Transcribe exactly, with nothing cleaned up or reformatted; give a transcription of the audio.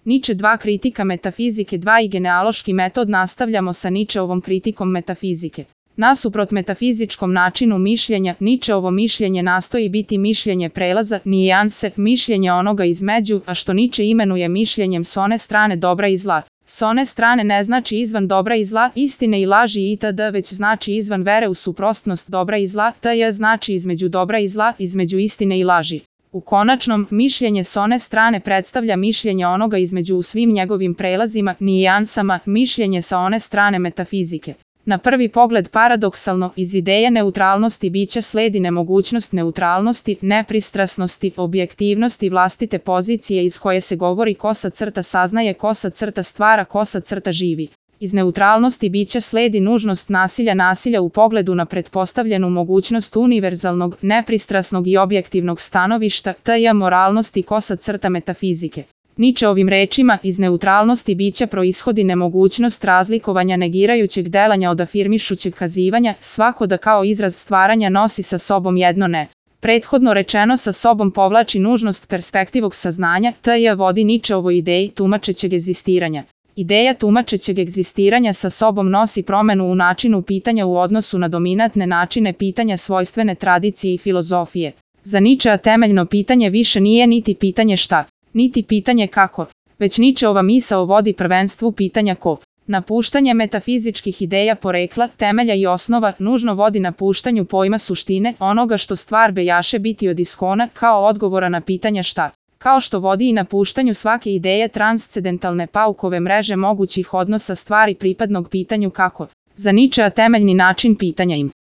Niče dva kritika metafizike dva i genealoški metod nastavljamo sa Ničeovom kritikom metafizike. Nasuprot metafizičkom načinu mišljenja, Ničeovo mišljenje nastoji biti mišljenje prelaza, nijanse, mišljenje onoga između, a što Niče imenuje mišljenjem s one strane dobra i zla. S one strane ne znači izvan dobra i zla, istine i laži itd., već znači izvan vere u suprotnost dobra i zla, tj. znači između dobra i zla, između istine i laži. U konačnom, mišljenje s one strane predstavlja mišljenje onoga između u svim njegovim prelazima, nijansama, mišljenje sa one strane metafizike. Na prvi pogled paradoksalno, iz ideje neutralnosti bića sledi nemogućnost neutralnosti, nepristrasnosti, objektivnosti vlastite pozicije iz koje se govori kosa crta saznaje, kosa crta stvara, kosa crta živi. Iz neutralnosti bića sledi nužnost nasilja nasilja u pogledu na pretpostavljenu mogućnost univerzalnog, nepristrasnog i objektivnog stanovišta, tj. moralnosti kosa crta metafizike. Ničeovim rečima, iz neutralnosti bića proishodi nemogućnost razlikovanja negirajućeg delanja od afirmišućeg kazivanja, svako da kao izraz stvaranja nosi sa sobom jedno ne. Prethodno rečeno sa sobom povlači nužnost perspektivog saznanja, tj. vodi Ničeovoj ideji tumačećeg egzistiranja. Ideja tumačećeg egzistiranja sa sobom nosi promenu u načinu pitanja u odnosu na dominantne načine pitanja svojstvene tradicije i filozofije. Za Ničea temeljno pitanje više nije niti pitanje šta, niti pitanje kako, već Ničeova misao vodi prvenstvu pitanja ko. Napuštanje metafizičkih ideja porekla, temelja i osnova nužno vodi napuštanju pojma suštine, onoga što stvar bejaše biti od iskona, kao odgovora na pitanja šta. Kao što vodi i napuštanju svake ideje transcendentalne paukove mreže mogućih odnosa stvari pripadnog pitanju kako. Za Ničea temeljni način pitanja im